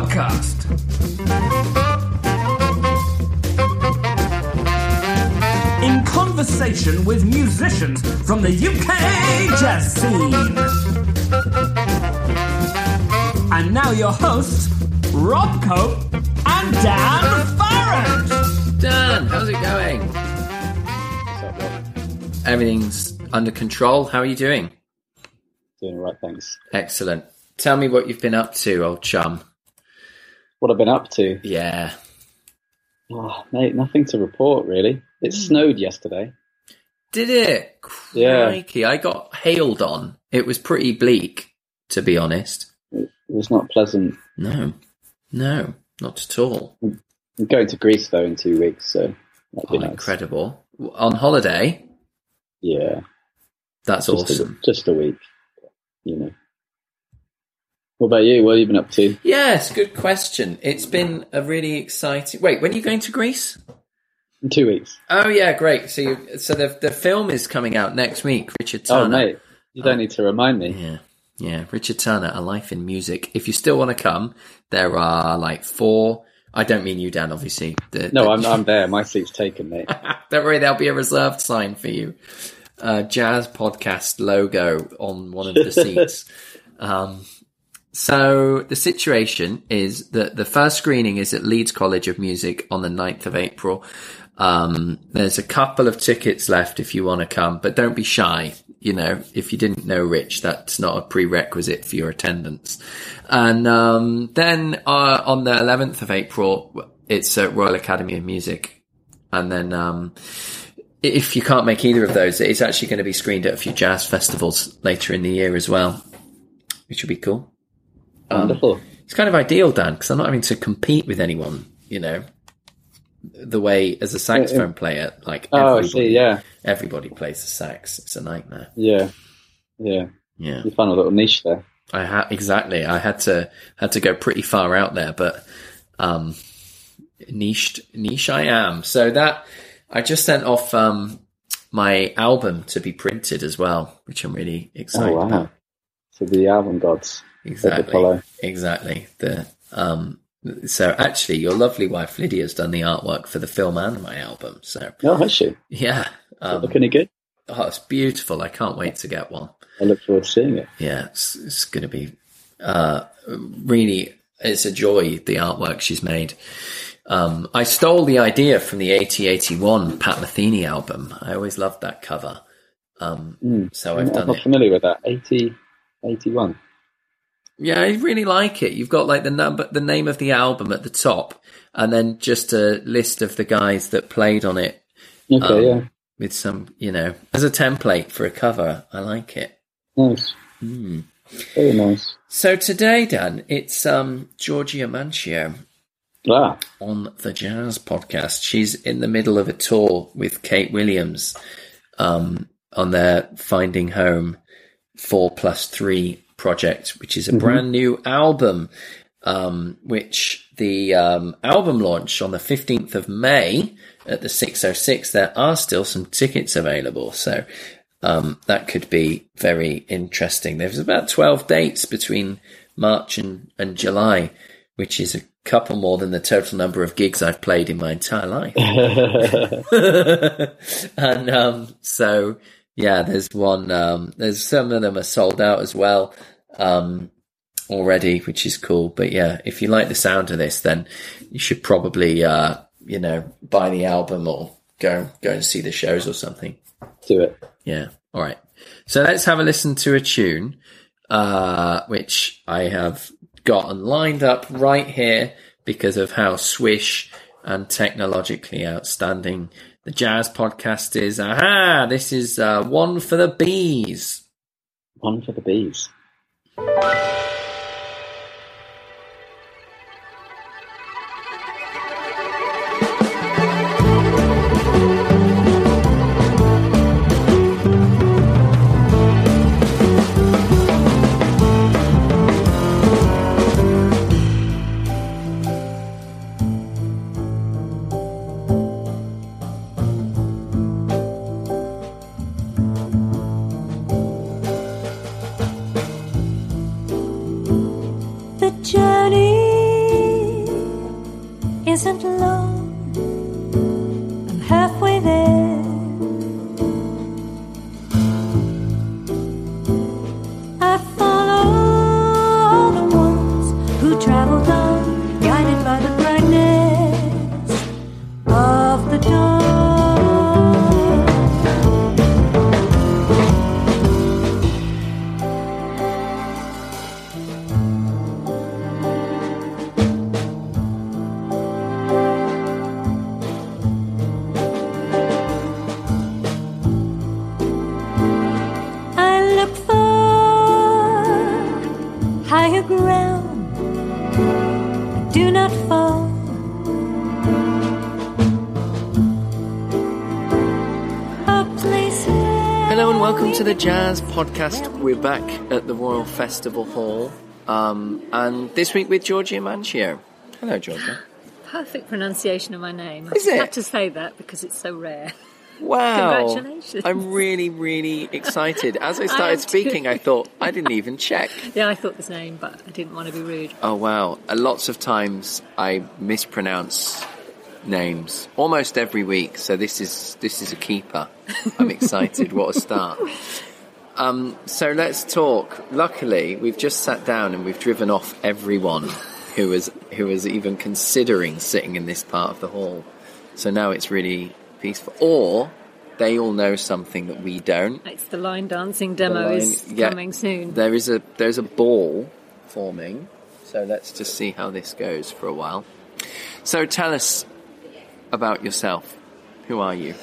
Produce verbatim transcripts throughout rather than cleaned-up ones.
Podcast. In conversation with musicians from the U K jazz scene. And now your hosts, Rob Cope and Dan Farrant. Dan, how's it going? What's up, Rob? Everything's under control. How are you doing? Doing all right, thanks. Excellent. Tell me what you've been up to, old chum. What I've been up to? Yeah. Oh, mate, nothing to report, really. It snowed yesterday. Did it? Yeah. Crikey, I got hailed on. It was pretty bleak, to be honest. It was not pleasant. No. No, not at all. I'm going to Greece, though, in two weeks, so that'd be Oh, nice. incredible. On holiday? Yeah. That's Just awesome. A, just a week, you know. What about you? What have you been up to? Yes, good question. It's been a really exciting... Wait, when are you going to Greece? In two weeks. Oh, yeah, great. So you, so the the film is coming out next week, Richard Turner. Oh, mate, you don't need to remind me. Yeah, yeah. Richard Turner, A Life in Music. If you still want to come, there are like four... I don't mean you, Dan, obviously. The, No, the, I'm I'm there. My seat's taken, mate. Don't worry, there'll be a reserved sign for you. Uh, Jazz Podcast logo on one of the seats. Um, so the situation is that the first screening is at Leeds College of Music on the ninth of April. Um, there's a couple of tickets left if you want to come, but don't be shy. You know, if you didn't know Rich, that's not a prerequisite for your attendance. And um, then uh, on the eleventh of April, it's at Royal Academy of Music. And then um, if you can't make either of those, it's actually going to be screened at a few jazz festivals later in the year as well, which would be cool. Um, Wonderful. It's kind of ideal, Dan, because I'm not having to compete with anyone, you know, the way as a saxophone player, like Oh, I everybody, see, yeah. everybody plays the sax. It's a nightmare. Yeah. Yeah. Yeah, You found a little niche there. I had exactly. I had to had to go pretty far out there, but um, niched niche I am. So that I just sent off um, my album to be printed as well, which I'm really excited Oh, wow. about. So the album gods. Exactly. Apollo. Exactly. The um so actually your lovely wife Lydia's done the artwork for the film and my album. So Oh, has she? yeah. Um, Looking any good? oh, it's beautiful. I can't wait to get one. I look forward to seeing it. Yeah, it's, it's gonna be uh really it's a joy, the artwork she's made. Um I stole the idea from the eighty eighty-one Pat Metheny album. I always loved that cover. Um Mm. so I've I'm done not it. familiar with that. eighty, eighty-one. Yeah, I really like it. You've got like the number, the name of the album at the top, and then just a list of the guys that played on it. Okay, um, yeah. With some, you know, as a template for a cover. I like it. Nice. Mm. Very nice. So today, Dan, it's um, Georgia Mancio Ah, on the Jazz Podcast. She's in the middle of a tour with Kate Williams um, on their Finding Home four plus three project, which is a mm-hmm. brand new album, um, which the um, album launch on the fifteenth of May at the six oh six. There are still some tickets available, so um, that could be very interesting. There's about twelve dates between March and, and July, which is a couple more than the total number of gigs I've played in my entire life. and um, so, yeah, there's one, um, there's some of them are sold out as well um, already, which is cool. But yeah, if you like the sound of this, then you should probably, uh, you know, buy the album or go, go and see the shows or something. do it. Yeah. All right. So let's have a listen to a tune, uh, which I have gotten lined up right here because of how swish and technologically outstanding the Jazz Podcast is. Aha! This is uh, One for the Bees. One for the bees. welcome to the Jazz Podcast. We're back at the Royal Festival Hall, um, and this week with Georgia Mancio. Hello, Georgia. Perfect pronunciation of my name. I Is just it? had to say that because it's so rare. Wow. Congratulations. I'm really, really excited. As I I started am too. speaking, I thought, I didn't even check. Yeah, I thought the same, but I didn't want to be rude. Oh, wow. Uh, lots of times I mispronounce names almost every week, so this is this is a keeper. I'm excited. What a start. Um, so let's talk. Luckily, we've just sat down and we've driven off everyone who was who was even considering sitting in this part of the hall. So now it's really peaceful. Or they all know something that we don't. It's the line dancing demo line- is yeah. coming soon. There is a there's a ball forming. So let's just see how this goes for a while. So tell us about yourself. Who are you?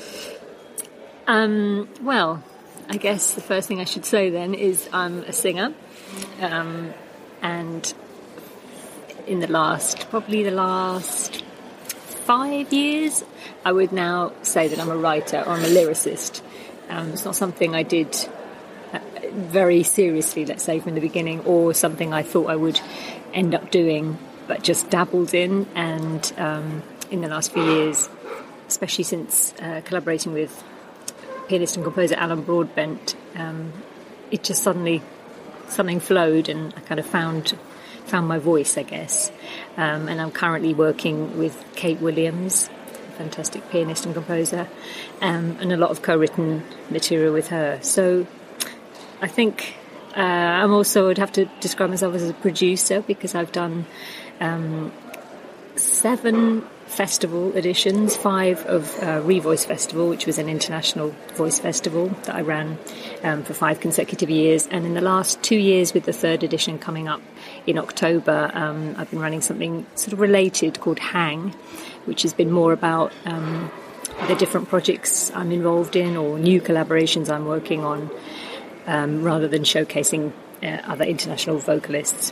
Um, well, I guess the first thing I should say then is I'm a singer. Um, and in the last, probably the last five years, I would now say that I'm a writer or I'm a lyricist. Um, it's not something I did uh, very seriously, let's say, from the beginning, or something I thought I would end up doing, but just dabbled in. And um, in the last few years, especially since uh, collaborating with pianist and composer Alan Broadbent, um, it just suddenly something flowed, and I kind of found found my voice, I guess. Um, and I'm currently working with Kate Williams, a fantastic pianist and composer, um, and a lot of co-written material with her. So I think uh, I'm also, would have to describe myself as a producer, because I've done um, seven festival editions, five of uh, Revoice Festival, which was an international voice festival that I ran um, for five consecutive years. And in the last two years, with the third edition coming up in October, um, I've been running something sort of related called Hang, which has been more about um, the different projects I'm involved in or new collaborations I'm working on, um, rather than showcasing uh, other international vocalists.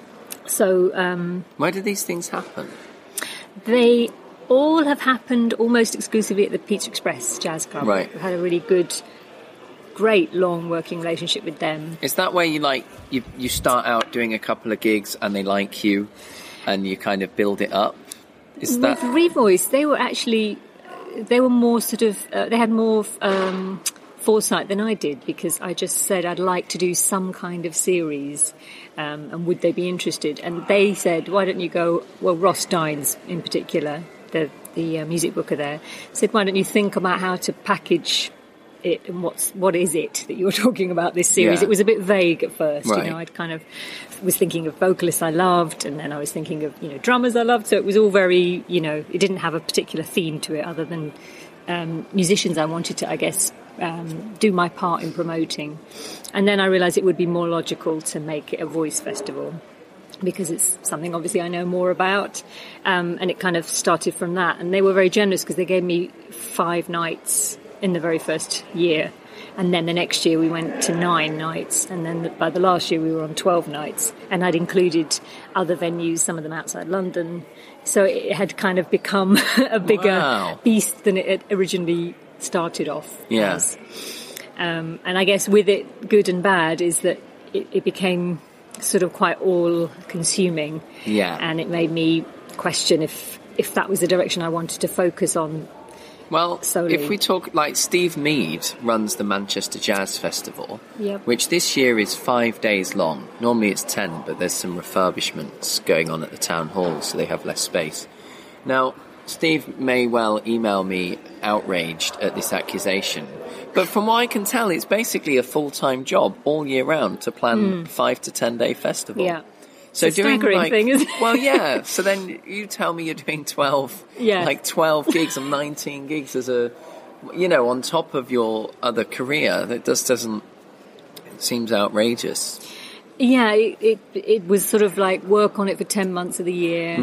So um, Where do these things happen? they all have happened almost exclusively at the Pizza Express Jazz Club. Right. We've had a really good, great, long working relationship with them. Is that where you like you you start out doing a couple of gigs and they like you, and you kind of build it up? Is that With Revoice, they were actually, they were more sort of, uh, they had more um, foresight than I did, because I just said I'd like to do some kind of series, um, and would they be interested? And they said, why don't you go, well, Ross Dines in particular, the, the uh, music booker there, said, why don't you think about how to package it, and what's what is it that you're talking about this series? Yeah. It was a bit vague at first, Right. you know. I'd kind of was thinking of vocalists I loved, and then I was thinking of, you know, drummers I loved. So it was all very, you know, it didn't have a particular theme to it, other than um, musicians I wanted to, I guess, um, do my part in promoting. And then I realised it would be more logical to make it a voice festival, because it's something obviously I know more about, um, and it kind of started from that. And they were very generous, because they gave me five nights in the very first year, and then the next year we went to nine nights, and then by the last year we were on twelve nights, and I'd included other venues, some of them outside London, so it had kind of become a bigger Wow. beast than it had originally started off Yeah. as. Um, and I guess with it, good and bad, is that it, it became sort of quite all-consuming. Yeah. And it made me question if if that was the direction I wanted to focus on. Well, solely. if we talk, like, Steve Mead runs the Manchester Jazz Festival, Yep. which this year is five days long. Normally it's ten, but there's some refurbishments going on at the town hall, so they have less space. Now, Steve may well email me outraged at this accusation, but from what I can tell, it's basically a full-time job all year round to plan a five to ten day festival. Yeah. So It's a doing staggering like, thing, isn't it? well, yeah. So then you tell me you're doing twelve, Yeah. like twelve gigs and nineteen gigs as a, you know, on top of your other career. That just doesn't. It seems outrageous. Yeah, it, it it was sort of like work on it for ten months of the year,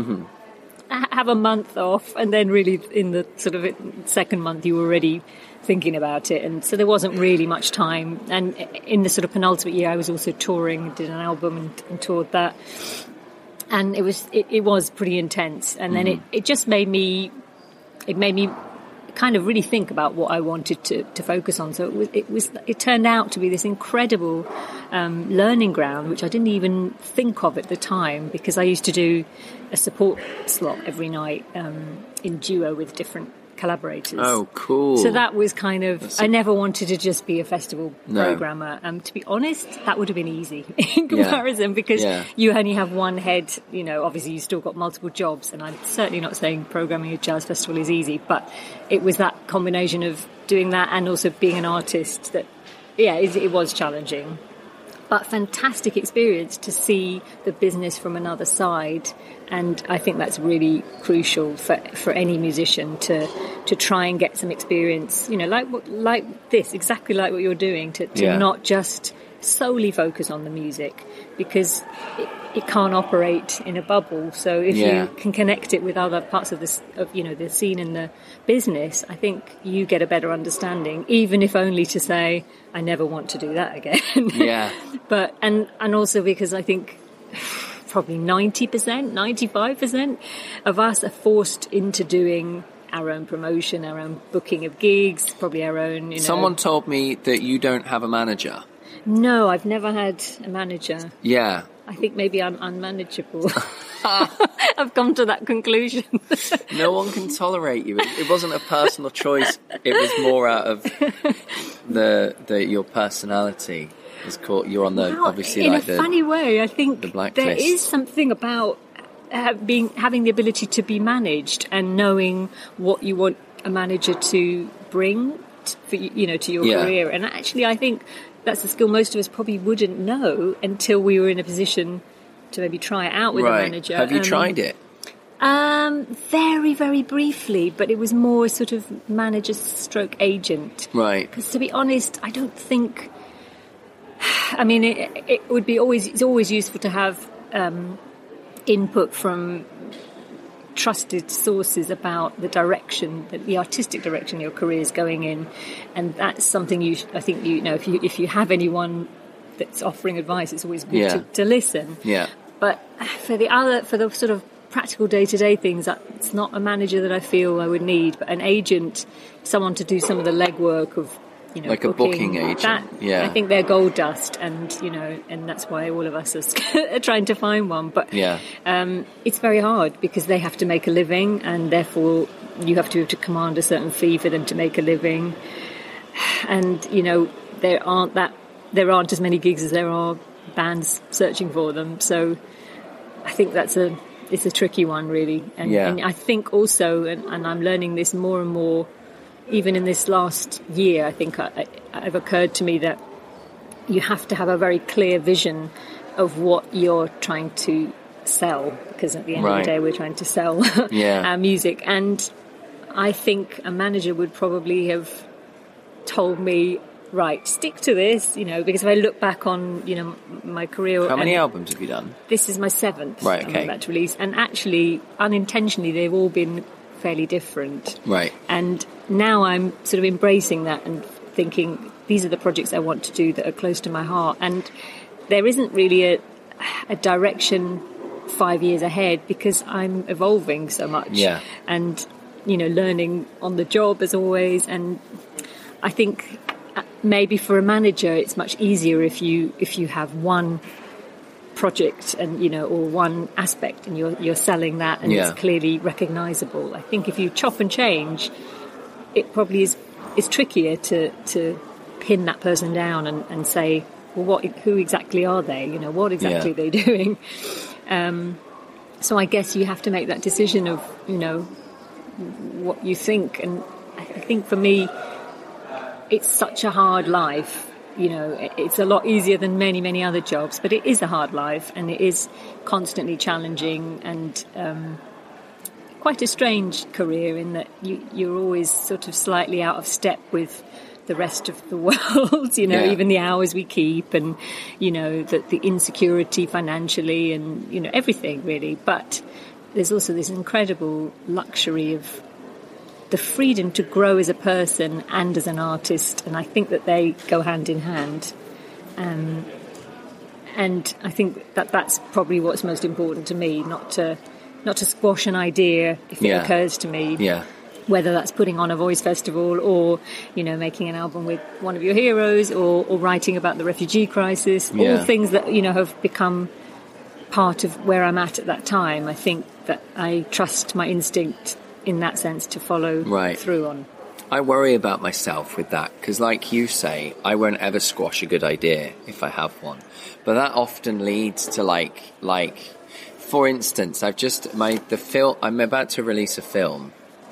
ha- have a month off, and then really in the sort of second month you were already thinking about it, and so there wasn't really much time. And in the sort of penultimate year I was also touring, did an album and, and toured that, and it was it, it was pretty intense. And then it, it just made me it made me kind of really think about what I wanted to, to focus on. So it was, it was, it turned out to be this incredible um, learning ground, which I didn't even think of at the time, because I used to do a support slot every night um, in duo with different collaborators. Oh, cool. So that was kind of, That's I never wanted to just be a festival No. programmer. Um, to be honest, that would have been easy in comparison, because Yeah. you only have one head, you know, obviously you've still got multiple jobs, and I'm certainly not saying programming a jazz festival is easy, but it was that combination of doing that and also being an artist that, yeah, it, it was challenging. But fantastic experience to see the business from another side, and I think that's really crucial for for any musician to to try and get some experience. You know, like what like this, exactly like what you're doing, to, to Yeah. not just solely focus on the music, because it, it can't operate in a bubble. So if Yeah. you can connect it with other parts of this, of you know, the scene and the business, I think you get a better understanding, even if only to say, I never want to do that again. Yeah. But, and, and also because I think probably ninety percent, ninety-five percent of us are forced into doing our own promotion, our own booking of gigs, probably our own, you know. Someone told me that you don't have a manager. No, I've never had a manager. Yeah. I think maybe I'm unmanageable. I've come to that conclusion. No one can tolerate you. It, it wasn't a personal choice. It was more out of the the your personality. It's called. You're on the Wow, obviously in like a the funny way, I think the blacklist. there is something about uh, being having the ability to be managed and knowing what you want a manager to bring, t- for, you you know, to your Yeah. career. And actually, I think that's a skill most of us probably wouldn't know until we were in a position to maybe try it out with right. a manager. Have you Um, tried it? Um, very, very briefly, but it was more sort of manager stroke agent. Right. Because to be honest, I don't think. I mean, it, it would be always. It's always useful to have um, input from trusted sources about the direction, the, the artistic direction your career is going in, and that's something you. Should, I think you know if you if you have anyone that's offering advice, it's always good Yeah. to, to listen. Yeah. But for the other, for the sort of practical day-to-day things, it's not a manager that I feel I would need, but an agent, someone to do some of the legwork of, you know, Like a booking agent, That, yeah. I think they're gold dust, and you know, and that's why all of us are trying to find one. But Yeah. um, it's very hard because they have to make a living, and therefore you have to, to command a certain fee for them to make a living. And you know, there aren't that there aren't as many gigs as there are bands searching for them. So I think that's a it's a tricky one, really. And, Yeah. and I think also, and, and I'm learning this more and more, even in this last year, I think I, I, it occurred to me that you have to have a very clear vision of what you're trying to sell, because at the end Right. of the day, we're trying to sell Yeah. our music. And I think a manager would probably have told me, right, stick to this, you know, because if I look back on, you know, my career. How many and albums have you done? This is my seventh Right, I'm okay. about to release. And actually, unintentionally, they've all been fairly different. Right. And now I'm sort of embracing that and thinking, these are the projects I want to do that are close to my heart. And there isn't really a, a direction five years ahead because I'm evolving so much. Yeah. And, you know, learning on the job as always. And I think maybe for a manager, it's much easier if you if you have one project and, you know, or one aspect and you're you're selling that and Yeah. it's clearly recognizable. I think if you chop and change, it probably is is trickier to to pin that person down and, and say, well, what who exactly are they? You know, what exactly Yeah. are they doing? Um, so I guess you have to make that decision of, you know, what you think. And I I think for me, it's such a hard life. You know, it- it's a lot easier than many, many other jobs, but it is a hard life and it is constantly challenging and um, quite a strange career in that you, you're always sort of slightly out of step with the rest of the world, you know, Yeah. even the hours we keep and, you know, the, the insecurity financially and, you know, everything really. But there's also this incredible luxury of the freedom to grow as a person and as an artist, and I think that they go hand in hand. Um, and I think that that's probably what's most important to me, not to not to squash an idea if Yeah. it occurs to me, Yeah. whether that's putting on a voice festival or, you know, making an album with one of your heroes or, or writing about the refugee crisis, Yeah. all things that, you know, have become part of where I'm at at that time. I think that I trust my instinct in that sense to follow Right. through on. I worry about myself with that because, like you say, I won't ever squash a good idea if I have one. But that often leads to like, like, for instance, I've just my the film. I'm about to release a film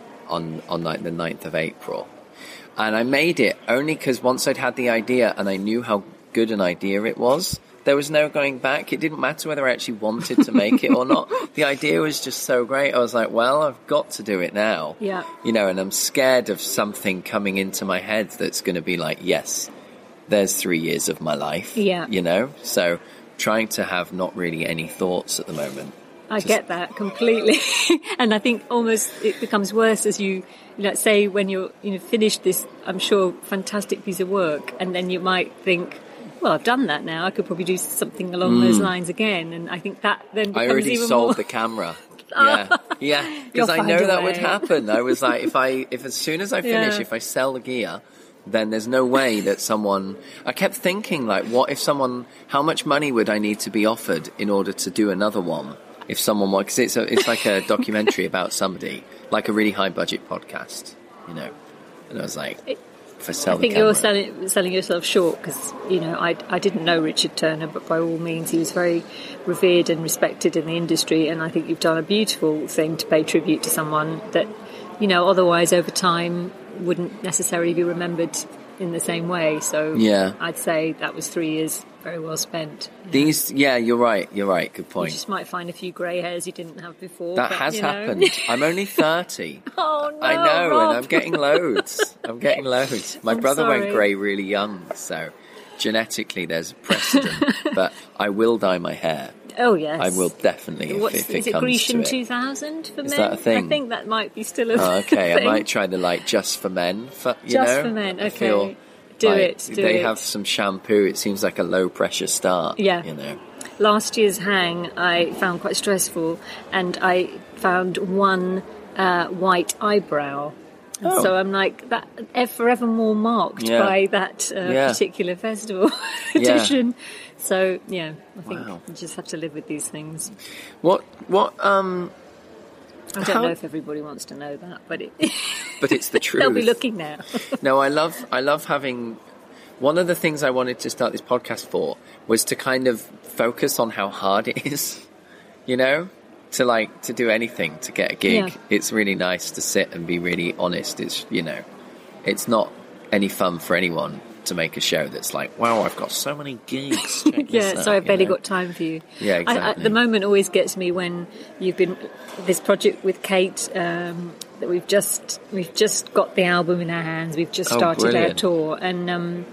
on on like the ninth of April, and I made it only because once I'd had the idea and I knew how good an idea it was, there was no going back. It didn't matter whether I actually wanted to make it or not. The idea was just so great. I was like, well, I've got to do it now. Yeah. You know, and I'm scared of something coming into my head that's going to be like, yes, there's three years of my life. Yeah. You know? So trying to have not really any thoughts at the moment. I Just- get that completely. And I think almost it becomes worse as you, you know, say when you're, you know, finished this, I'm sure, fantastic piece of work, and then you might think, well, I've done that now. I could probably do something along those lines again. And I think that then becomes I already even sold more... the camera. Yeah, yeah, because You'll I find know a that would way. happen. I was like, if I, if as soon as I finish, Yeah. if I sell the gear, then there's no way that someone. I kept thinking, like, what if someone? How much money would I need to be offered in order to do another one? If someone, because it's a, it's like a documentary about somebody, like a really high budget podcast, you know. And I was like, if I sell I think the camera, you're selling, selling yourself short because, you know, I, I didn't know Richard Turner, but by all means he was very revered and respected in the industry, and I think you've done a beautiful thing to pay tribute to someone that, you know, otherwise over time wouldn't necessarily be remembered in the same way. So Yeah. I'd say that was three years very well spent. these, yeah, you're right, you're right, good You point. just might find a few grey hairs you didn't have before. That but, has you know. happened. I'm only thirty. Oh, no, I know, Rob. and I'm getting loads. I'm getting loads. My I'm brother went sorry. grey really young, so genetically there's a precedent. But I will dye my hair. Oh, yes. I will definitely if, What's, if it is it comes Grecian to it. two thousand for Is men? that a thing? I think that might be still a Oh, okay, I thing. might try the like just for men. For, you Just know? for men, I okay. feel Do like it, do they it. have some shampoo. It seems like a low pressure start. Yeah. You know. Last year's hang I found quite stressful, and I found one uh, white eyebrow. And Oh. So I'm like, that eh, forevermore marked Yeah. by that uh, Yeah. particular festival Yeah. edition. So, yeah, I think Wow. you just have to live with these things. What what um I don't How- know if everybody wants to know that, but it, but it's the truth. they'll be looking now. No, I love I love having. One of the things I wanted to start this podcast for was to kind of focus on how hard it is, you know, to like to do anything to get a gig. Yeah. It's really nice to sit and be really honest. It's, you know, it's not any fun for anyone to make a show that's like, wow, I've got so many gigs. Check this Yeah, out, so I've you barely know? got time for you. Yeah, I, I, exactly. the moment always gets me when you've been this project with Kate um, that we've just we've just got the album in our hands. We've just Oh, started our brilliant. tour, and um,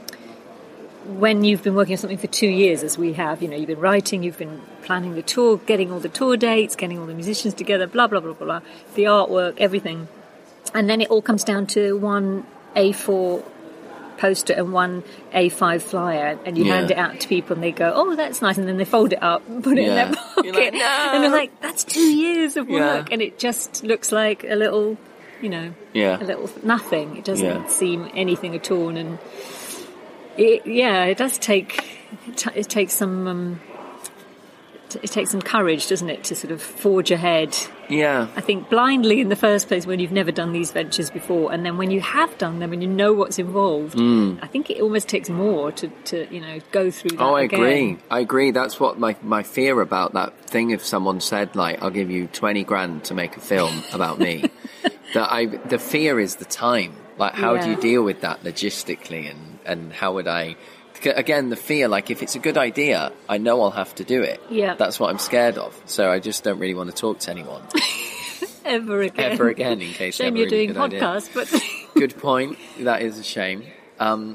when you've been working on something for two years, as we have, you know, you've been writing, you've been planning the tour, getting all the tour dates, getting all the musicians together, blah blah blah blah blah, the artwork, everything, and then it all comes down to one A four poster and one A five flyer, and you Yeah. hand it out to people and they go, oh, that's nice, and then they fold it up and put it Yeah. in their pocket. You're like, "No." And they're like, that's two years of Yeah. work, and it just looks like a little, you know, Yeah. a little nothing. It doesn't Yeah. seem anything at all, and it, yeah, it does take it, ta- it takes some um, t- it takes some courage, doesn't it, to sort of forge ahead. Yeah. I think blindly in the first place when you've never done these ventures before, and then when you have done them and you know what's involved, I think it almost takes more to, to you know, go through that Oh, I again. agree. I agree. That's what my, my fear about that thing. If someone said, like, I'll give you twenty grand to make a film about me, that I, the fear is the time. Like, how do Yeah. you deal with that logistically? And, and how would I, again, the fear, like, if it's a good idea, I know I'll have to do it. Yeah. That's what I'm scared of. So I just don't really want to talk to anyone Ever again. ever again in case Shame ever you're a doing good idea. podcasts, but Good point. That is a shame. Um,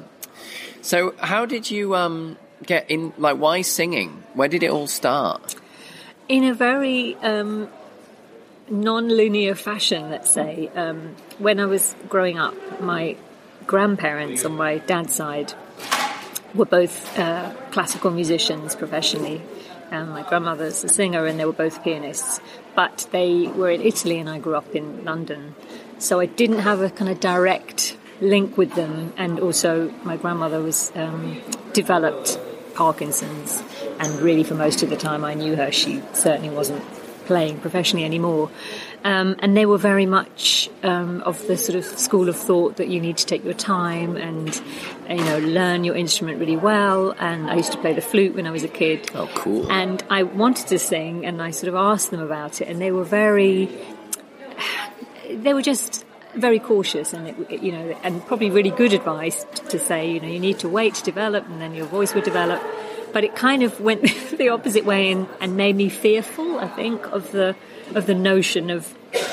so how did you um, get in, like, why singing? Where did it all start? in a very um, non-linear fashion, let's say. Um, when I was growing up, my grandparents on my dad's side were both uh, classical musicians professionally, Um, my grandmother's a singer, and they were both pianists. But they were in Italy, and I grew up in London. So I didn't have a kind of direct link with them. And also, my grandmother was um, developed Parkinson's, and really for most of the time I knew her, she certainly wasn't playing professionally anymore. Um, and they were very much um, of the sort of school of thought that you need to take your time and, you know, learn your instrument really well. And I used to play the flute when I was a kid. Oh, cool. And I wanted to sing, and I sort of asked them about it, and they were very, they were just very cautious, and it, you know, and probably really good advice to say, you know, you need to wait to develop, and then your voice will develop. But it kind of went the opposite way and, and made me fearful, I think, of the of the notion of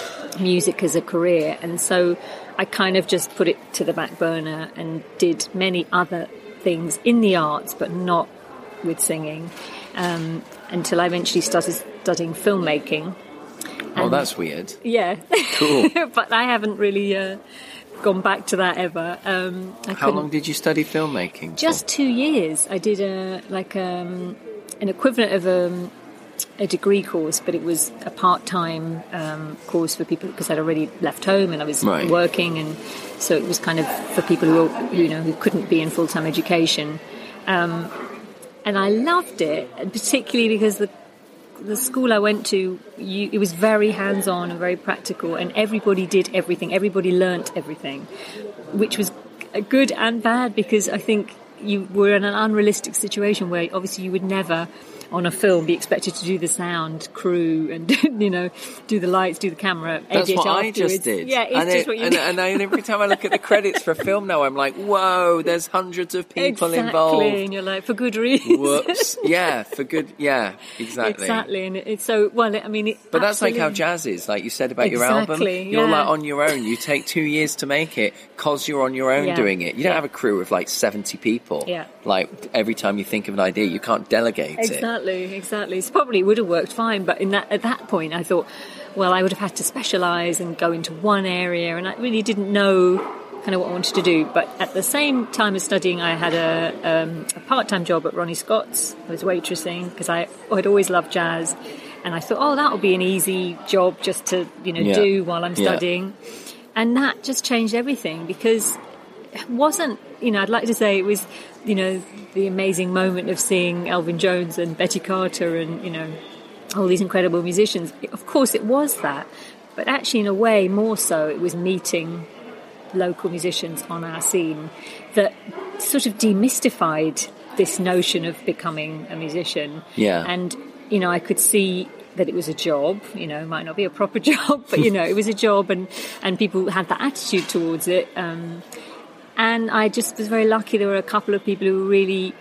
music as a career. And so I kind of just put it to the back burner and did many other things in the arts, but not with singing, um, until I eventually started studying filmmaking. Oh, that's weird. Yeah. Cool. But I haven't really uh, gone back to that ever. Um, I How long did you study filmmaking? Just two years. I did a like um, an equivalent of a, a degree course, but it was a part-time um, course for people because I'd already left home and I was right. working, and so it was kind of for people who were, you know, who couldn't be in full-time education. Um, and I loved it, particularly because the the school I went to, you, it was very hands-on and very practical, and everybody did everything. Everybody learnt everything, which was good and bad, because I think you were in an unrealistic situation where obviously you would never on a film be expected to do the sound, crew, and, you know, do the lights, do the camera, That's edit what afterwards. I just did. Yeah, it's and just it, what you and, did. and, I, and every time I look at the credits for a film now, I'm like, whoa, there's hundreds of people exactly, involved. And you're like, for good reasons. Whoops. Yeah, for good, yeah, exactly. Exactly, and it's so, well, I mean... It, but that's like how absolutely. jazz is, like you said about your Exactly, album. You're yeah. like on your own. You take two years to make it because you're on your own Yeah. doing it. You don't Yeah. have a crew of like seventy people. Yeah. Like every time you think of an idea, you can't delegate it. Exactly, exactly. So probably it would have worked fine, but in that at that point I thought, well, I would have had to specialise and go into one area, and I really didn't know kind of what I wanted to do. But at the same time as studying, I had a, um, a part-time job at Ronnie Scott's. I was waitressing because I had always loved jazz, and I thought, oh, that would be an easy job just to, you know, Yeah. do while I'm Yeah. studying. And that just changed everything, because it wasn't, you know, I'd like to say it was, you know, the amazing moment of seeing Elvin Jones and Betty Carter and, you know, all these incredible musicians. Of course it was that, but actually in a way more so it was meeting local musicians on our scene that sort of demystified this notion of becoming a musician. Yeah. And, you know, I could see that it was a job, you know, it might not be a proper job, but, you know, it was a job, and, and people had that attitude towards it. Um, and I just was very lucky. There were a couple of people who were really,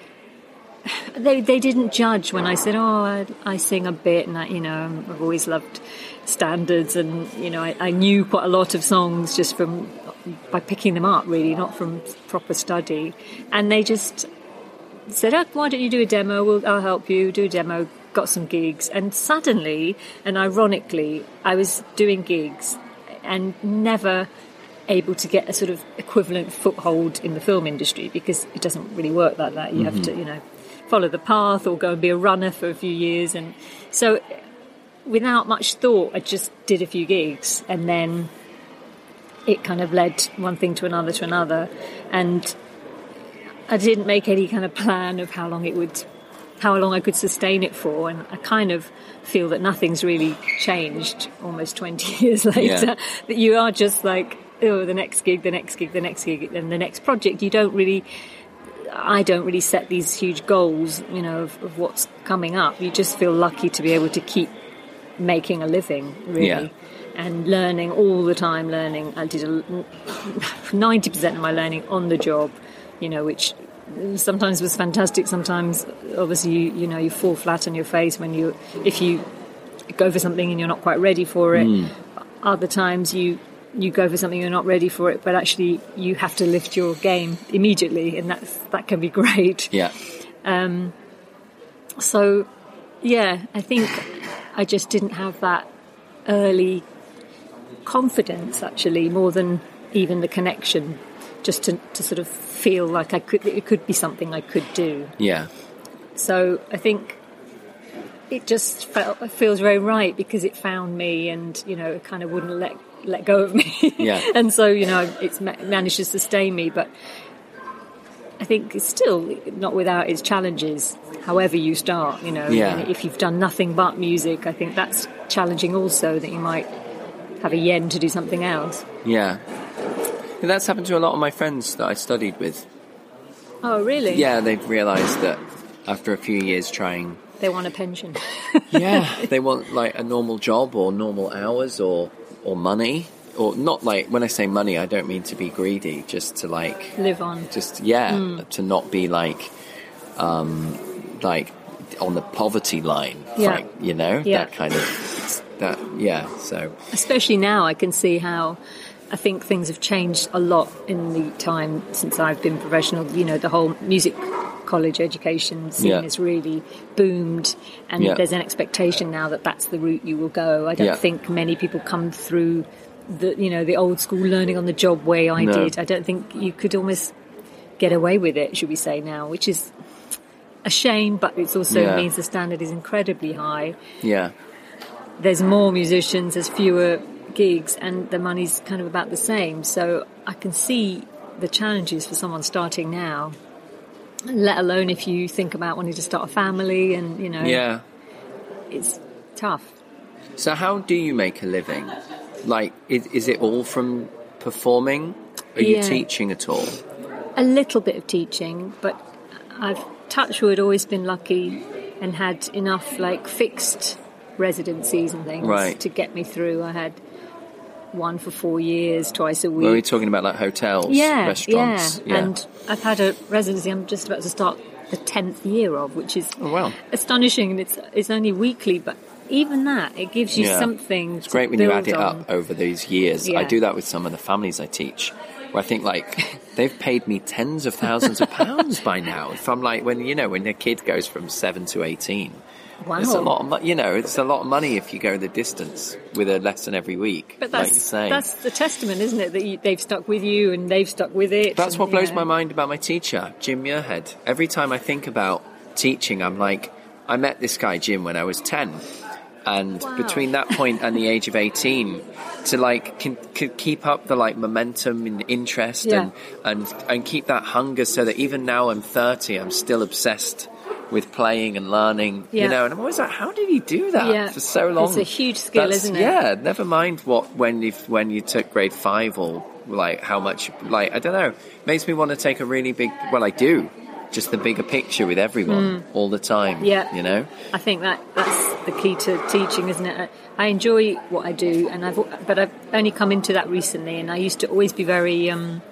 they they didn't judge when I said, oh, I, I sing a bit, and I, you know, I've always loved standards, and, you know, I, I knew quite a lot of songs just from, by picking them up, really, not from proper study. And they just said, oh, why don't you do a demo? We'll, I'll help you do a demo. Got some gigs, and suddenly and ironically I was doing gigs and never able to get a sort of equivalent foothold in the film industry, because it doesn't really work like that. You mm-hmm. have to, you know, follow the path or go and be a runner for a few years. And so without much thought, I just did a few gigs, and then it kind of led one thing to another to another, and I didn't make any kind of plan of how long it would how long I could sustain it for, and I kind of feel that nothing's really changed almost twenty years later. Yeah. That you are just like, oh, the next gig, the next gig, the next gig, and the next project. You don't really, I don't really set these huge goals, you know, of, of what's coming up. You just feel lucky to be able to keep making a living, really. Yeah. And learning all the time, learning. I did a, ninety percent of my learning on the job, you know, which sometimes was fantastic. Sometimes, obviously, you, you know, you fall flat on your face when you, if you go for something and you're not quite ready for it. Mm. Other times you, you go for something you're not ready for it, but actually you have to lift your game immediately, and that's, that can be great. Yeah. Um, so, yeah, I think I just didn't have that early confidence, actually, more than even the connection, just to, to sort of feel like I could, it could be something I could do. Yeah. So I think it just felt, it feels very right because it found me, and you know, it kind of wouldn't let let go of me. Yeah. And so, you know, it's ma- managed to sustain me, but I think it's still not without its challenges. However you start, you know, Yeah. and if you've done nothing but music, I think that's challenging also, that you might have a yen to do something else. Yeah. And that's happened to a lot of my friends that I studied with. Oh, really? Yeah, they've realised that after a few years trying... They want a pension. Yeah, they want like a normal job or normal hours or, or money. Or not like, when I say money, I don't mean to be greedy, just to like... Live on. Just, yeah, to not be like, um, like on the poverty line, Yeah. like, you know, Yeah. that kind of, that, yeah, so... Especially now, I can see how I think things have changed a lot in the time since I've been professional. You know, the whole music college education scene Yeah. has really boomed, and Yeah. there's an expectation now that that's the route you will go. I don't Yeah. think many people come through the, you know, the old school learning on the job way I No. did. I don't think you could almost get away with it, should we say now, which is a shame, but it also Yeah. means the standard is incredibly high. Yeah, There's more musicians, there's fewer gigs, and the money's kind of about the same. So I can see the challenges for someone starting now, let alone if you think about wanting to start a family, and, you know, yeah. it's tough. So how do you make a living? Like, is, is it all from performing? Are you Yeah. teaching at all? A little bit of teaching, but I've, touch wood, always been lucky and had enough like fixed residencies and things Right. to get me through. I had one for four years, twice a week. Were we talking about like hotels, yeah, restaurants? Yeah. And I've had a residency I'm just about to start the tenth year of, which is Oh, wow. astonishing, and it's it's only weekly, but even that, it gives you Yeah. something. It's great when you add it on. up over these years. Yeah. I do that with some of the families I teach, where I think like they've paid me tens of thousands of pounds by now. If I'm like, when you know, when a kid goes from seven to eighteen, Wow. it's a lot of money. You know, it's a lot of money if you go the distance with a lesson every week. But like that's you're saying. that's the testament, isn't it? That you, they've stuck with you and they've stuck with it. That's and, what you blows know. my mind about my teacher, Jim Muirhead. Every time I think about teaching, I'm like, I met this guy, Jim, when I was ten. And Wow. between that point and the age of eighteen, to like can, can keep up the like momentum and interest Yeah. and, and, and keep that hunger so that even now I'm thirty, I'm still obsessed with playing and learning, Yeah. you know, and I'm always like, how did he do that Yeah. for so long? It's a huge skill, That's- isn't it? Yeah, never mind what when you when you took grade five or like how much, like I don't know, makes me want to take a really big. Well, I do, just the bigger picture with everyone all the time. Mm. Yeah. you know. I think that that's the key to teaching, isn't it? I enjoy what I do, and I've but I've only come into that recently, and I used to always be very um,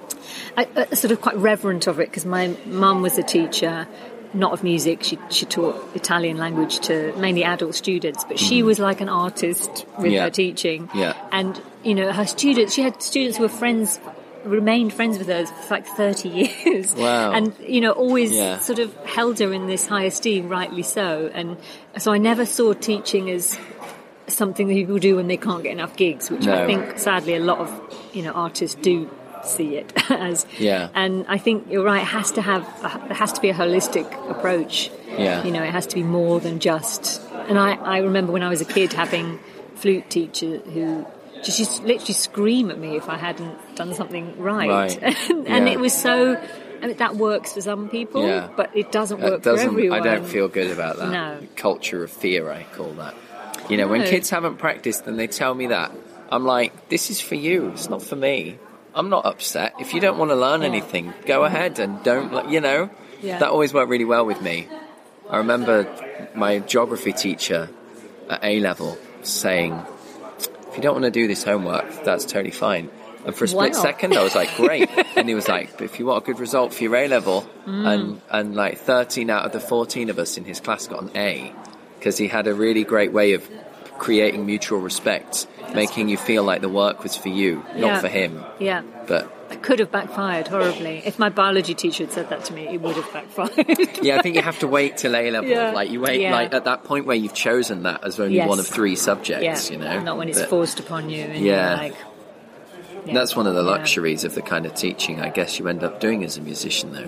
I, uh, sort of quite reverent of it, because my mum was a teacher, not of music. She she taught Italian language to mainly adult students, but she was like an artist with Yeah. her teaching. Yeah. And you know, her students, she had students who were friends, remained friends with her for like thirty years. Wow. And you know, always Yeah. sort of held her in this high esteem, rightly so. And so I never saw teaching as something that people do when they can't get enough gigs, which No. I think sadly a lot of, you know, artists do see it as. Yeah. And I think you're right, it has to have a, it has to be a holistic approach. Yeah. You know, it has to be more than just. And I, I remember when I was a kid having flute teacher who just used to literally scream at me if I hadn't done something right. Right. and, and Yeah. it was so. I mean, that works for some people, Yeah. but it doesn't It work doesn't. for everyone. I don't feel good about that. No. Culture of fear, I call that. You know, when No. kids haven't practiced and they tell me that, I'm like, this is for you. It's not for me. I'm not upset. If you don't want to learn Yeah. anything, go ahead and don't, like, you know. Yeah. That always worked really well with me. I remember my geography teacher at A level saying, if you don't want to do this homework, that's totally fine. And for a split Wow. second, I was like, great. And he was like, but if you want a good result for your A level, Mm. and, and like thirteen out of the fourteen of us in his class got an A, because he had a really great way of creating mutual respect, making you feel like the work was for you, not Yeah. for him. Yeah. But It could have backfired horribly. If my biology teacher had said that to me, it would have backfired. yeah, I think you have to wait till A level. Yeah. Like you wait, Yeah. like at that point where you've chosen that as only Yes. one of three subjects. yeah. You know, Not when it's But forced upon you. And Yeah. You're like, yeah. That's one of the Yeah. luxuries of the kind of teaching I guess you end up doing as a musician, though.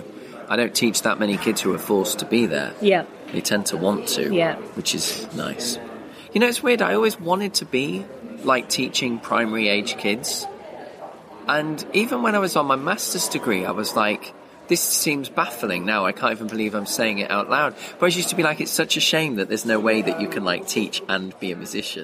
I don't teach that many kids who are forced to be there. Yeah. They tend to want to, Yeah. which is nice. You know, it's weird. I always wanted to be like teaching primary age kids. And even when I was on my master's degree, I was like, this seems baffling now. I can't even believe I'm saying it out loud. But I used to be like, it's such a shame that there's no way that you can like teach and be a musician.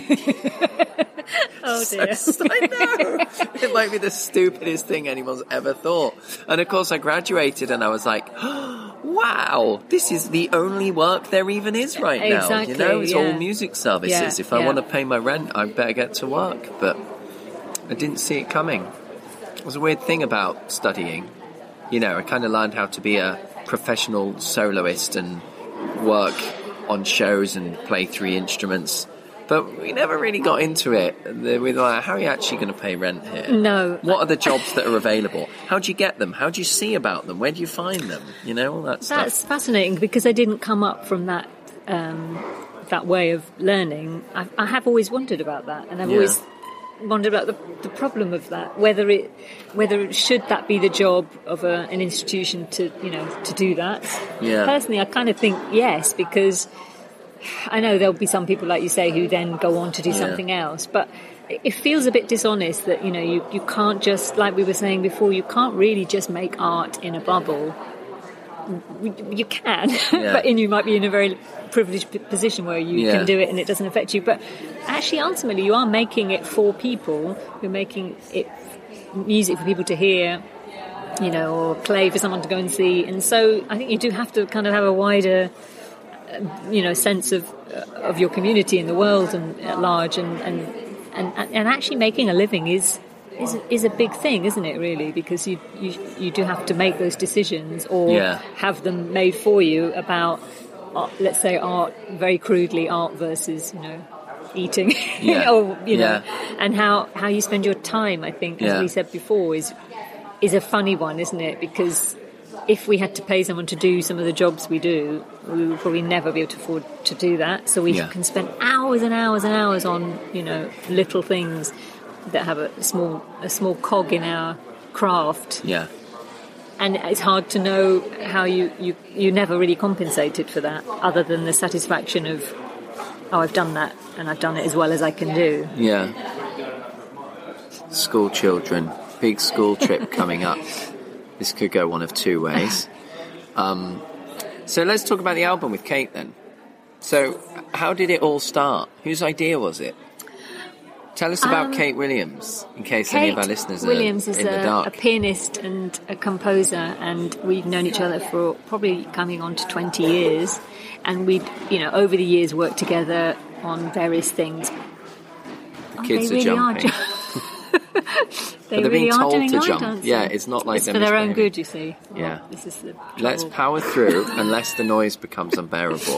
Oh dear. So, I know. It might be the stupidest thing anyone's ever thought. And of course I graduated and I was like, oh, wow, this is the only work there even is right now. Exactly, You know, it's yeah. all music services. Yeah, if I yeah. want to pay my rent, I better get to work. But I didn't see it coming. It was a weird thing about studying. You know, I kind of learned how to be a professional soloist and work on shows and play three instruments. But we never really got into it. We were like, how are you actually going to pay rent here? No. What are the jobs that are available? How do you get them? How do you see about them? Where do you find them? You know, all that stuff. That's fascinating because I didn't come up from that um, that way of learning. I, I have always wondered about that, and I've Yeah. always wondered about the, the problem of that. Whether it, whether it, should that be the job of a, an institution to, you know, to do that? Yeah. Personally, I kind of think yes, because I know there'll be some people, like you say, who then go on to do Yeah. something else, but it feels a bit dishonest that, you know, you, you can't just, like we were saying before, you can't really just make art in a bubble. You can, Yeah. but and you might be in a very privileged p- position where you Yeah. can do it and it doesn't affect you. But actually, ultimately, you are making it for people. You're making it music for people to hear, you know, or play for someone to go and see. And so I think you do have to kind of have a wider, uh, you know, sense of uh, of your community in the world and at large. And and, and, and actually making a living is is is a big thing, isn't it, really? Because you you, you do have to make those decisions or Yeah. have them made for you about, uh, let's say, art, very crudely, art versus, you know, eating. Yeah. or, you know, Yeah. and how, how you spend your time, I think, as Yeah. we said before, is is a funny one, isn't it? Because if we had to pay someone to do some of the jobs we do, we would probably never be able to afford to do that. So we Yeah. can spend hours and hours and hours on, you know, little things that have a small a small cog in our craft. Yeah. And it's hard to know how you, you, you never really compensated for that, other than the satisfaction of, oh, I've done that, and I've done it as well as I can do. Yeah. School children. Big school trip coming up. This could go one of two ways. Um, so let's talk about the album with Kate then. So how did it all start? Whose idea was it? Tell us about Um, Kate Williams, in case Kate any of our listeners Williams are is in the a, dark. a pianist and a composer, and we've known each other for probably coming on to twenty years. And we'd, you know, over the years worked together on various things. The kids they are really jumping. Are ju- they But they're really being are told doing to line jump. dancing. Yeah, it's not like it's them for their own misbehaving. good, you see. Yeah. Well, this is the Let's trouble. power through unless the noise becomes unbearable.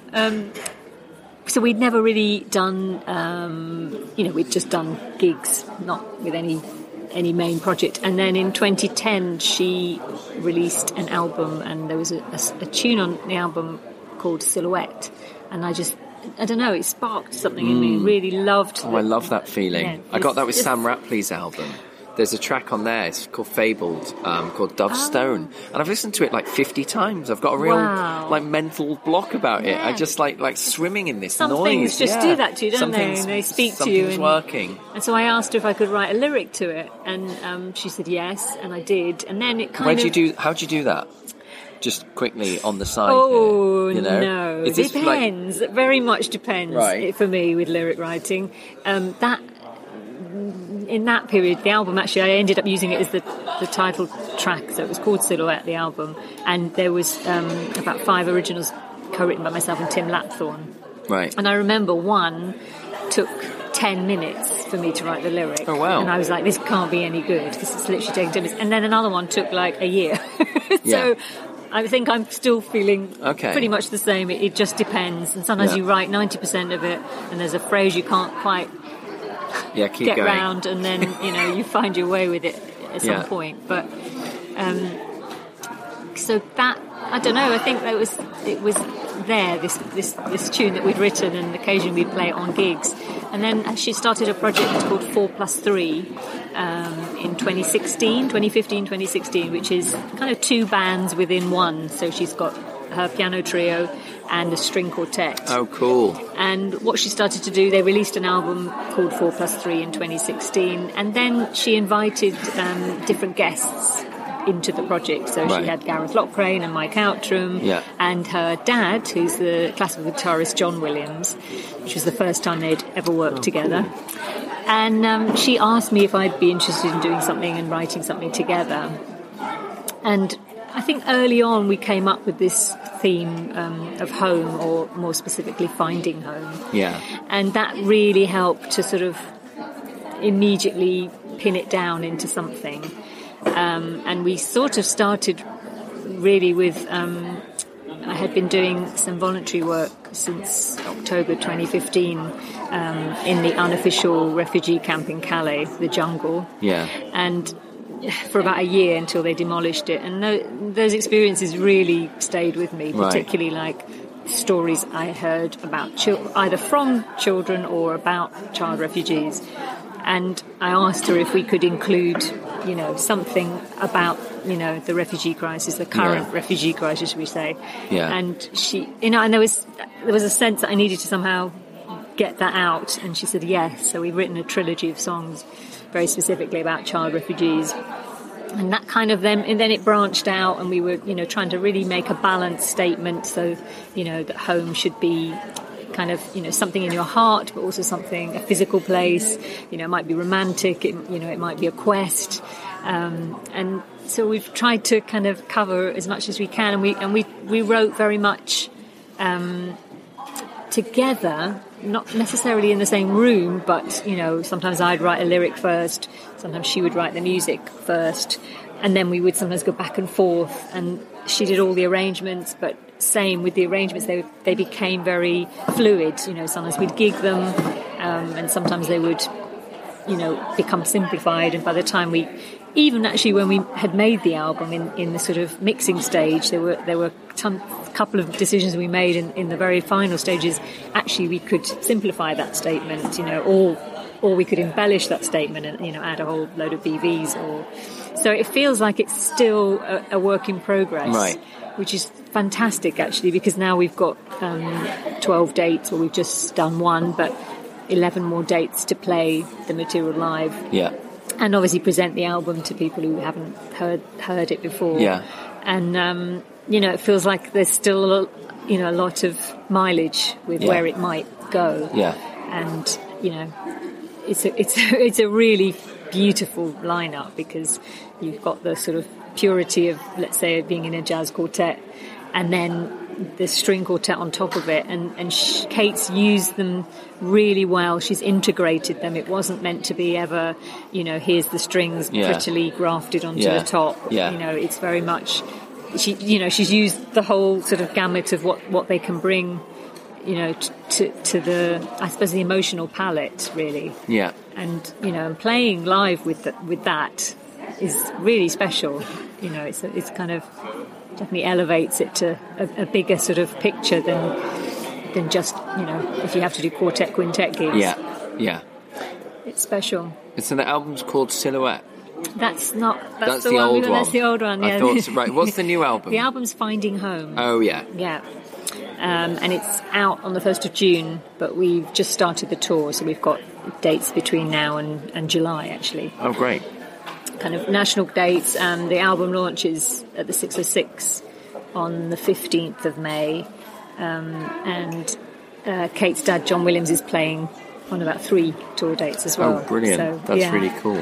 So we'd never really done, um, you know, we'd just done gigs, not with any any main project. And then in twenty ten, she released an album, and there was a, a, a tune on the album called Silhouette. And I just, I don't know, it sparked something in me. Really loved. Oh, I love that feeling. Yeah, I got that with it's Sam just- Rapley's album. There's a track on there, it's called Fabled, um, called Dove Stone. And I've listened to it like fifty times. I've got a real Wow. like mental block about it. Yeah. I just like like swimming in this Some noise. things just Yeah. do that to you, don't they? Something's- And they speak to you Something's and- working. And so I asked her if I could write a lyric to it, and um, she said yes, and I did. And then it kind Where'd of... you do, how'd you do that? Just quickly on the side Oh, here, you know? no. Is this like- Depends. It very much depends Right. for me with lyric writing. Um, that In that period, the album, actually, I ended up using it as the, the title track, so it was called Silhouette, the album. And there was um, about five originals co-written by myself and Tim Lapthorne. right. And I remember one took ten minutes for me to write the lyric. Oh, wow. And I was like, this can't be any good. This is literally taking ten minutes. And then another one took like a year. Yeah. So I think I'm still feeling Okay. pretty much the same. It, it just depends. And sometimes Yeah. you write ninety percent of it, and there's a phrase you can't quite Yeah, keep get going. round, and then, you know, you find your way with it at some Yeah. point. But um, so that, I don't know, I think that was it was there, this this this tune that we'd written, and occasionally we'd play it on gigs. And then she started a project called Four Plus Three um, in in twenty sixteen, twenty fifteen, twenty sixteen, which is kind of two bands within one. So she's got her piano trio and a string quartet. Oh, cool. And what she started to do, they released an album called four plus three in twenty sixteen, and then she invited um, different guests into the project. So Right. she had Gareth Lochrain and Mike Outram, Yeah. and her dad, who's the classical guitarist John Williams, which was the first time they'd ever worked together. And um, she asked me if I'd be interested in doing something and writing something together. And I think early on we came up with this theme um, of home, or more specifically finding home. Yeah. And that really helped to sort of immediately pin it down into something. Um, and we sort of started really with, um, I had been doing some voluntary work since October twenty fifteen um, in the unofficial refugee camp in Calais, the Jungle. Yeah. And for about a year until they demolished it. And th- those experiences really stayed with me, Right. particularly like stories I heard about chil- either from children or about child refugees. And I asked her if we could include, you know, something about, you know, the refugee crisis, the current Yeah. refugee crisis, should we say. Yeah. And she, you know, and there was, there was a sense that I needed to somehow get that out. And she said yes. So we've written a trilogy of songs very specifically about child refugees. And that kind of then, and then it branched out, and we were, you know, trying to really make a balanced statement. So, you know, that home should be kind of, you know, something in your heart, but also something, a physical place. You know, it might be romantic. It, you know, it might be a quest. Um, and so we've tried to kind of cover as much as we can. And we and we we wrote very much um, together. Not necessarily in the same room, but, you know, sometimes I'd write a lyric first, sometimes she would write the music first, and then we would sometimes go back and forth, and she did all the arrangements, but same with the arrangements, they they became very fluid. You know, sometimes we'd gig them, um, and sometimes they would, you know, become simplified, and by the time we, even actually when we had made the album in, in the sort of mixing stage, there were there were a couple of decisions we made in, in the very final stages. Actually, we could simplify that statement, you know, or or we could embellish that statement and, you know, add a whole load of B Vs. Or so it feels like it's still a, a work in progress, Right. which is fantastic actually, because now we've got um, twelve dates, or we've just done one, but eleven more dates to play the material live. Yeah. And obviously present the album to people who haven't heard heard it before. Yeah. And um, you know, it feels like there's still a, you know, a lot of mileage with Yeah. where it might go. Yeah. And you know, it's a, it's a, it's a really beautiful lineup, because you've got the sort of purity of, let's say, being in a jazz quartet, and then the string quartet on top of it, and, and she, Kate's used them really well. She's integrated them. It wasn't meant to be ever, you know, here's the strings Yeah. prettily grafted onto Yeah. the top. Yeah. You know, it's very much, she, you know, she's used the whole sort of gamut of what, what they can bring, you know, t- to, to the, I suppose, the emotional palette, really. Yeah. And, you know, and playing live with the, with that is really special. You know, it's it's kind of definitely elevates it to a, a bigger sort of picture than than just, you know, if you have to do quartet, quintet gigs. Yeah. Yeah. It's special. So the album's called Silhouette. That's not... That's, That's the, the one. old That's one. the old one, yeah. I thought so. Right. What's the new album? The album's Finding Home. Oh, yeah. Yeah. Um, and it's out on the first of June, but we've just started the tour, so we've got dates between now and, and July, actually. Oh, great. Kind of national dates. Um, the album launches at the six oh six on the fifteenth of May. Um, and uh, Kate's dad, John Williams, is playing on about three tour dates as well. Oh, brilliant. So, That's yeah. really cool.